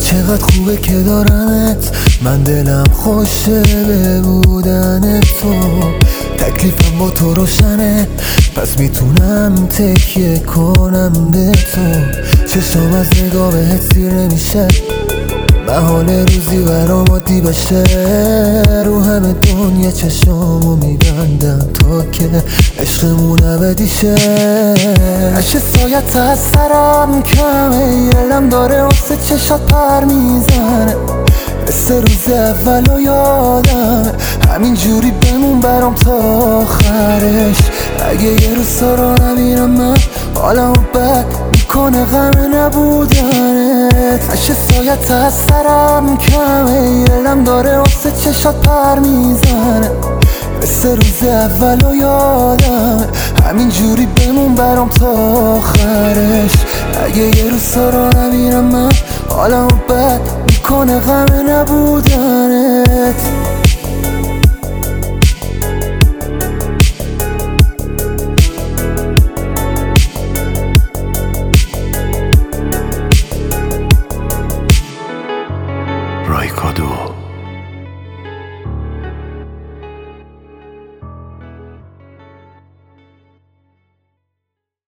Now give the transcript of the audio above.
چقدر خوبه که دارمت، من دلم خوشه به بودن تو. تکلیفم با تو روشنه، پس میتونم تکیه کنم به تو. چشم از نگاه بهت سیر نمیشه، محال روزی برام عادی بشه. رو همه دنیا چشامو میبندم تا که عشقمون ابدی شه. عشق سایت از سرم کمه، علم داره واسه چشات پر میزنه. مثل روز اول و یادم همین جوری بمون برام تا آخرش. اگه یه روز سارا نمیرم من، حالمو بد میکنه غم نبودنت. عشق سایت از سرم کمه، علم داره واسه چشات پر میزنه. مثل روز اول و یادم همین جوری بمون برام تا آخرش. اگه یه روز سارا نمیرم من، حالمو بد میکنه غم نبودنت. رایکادو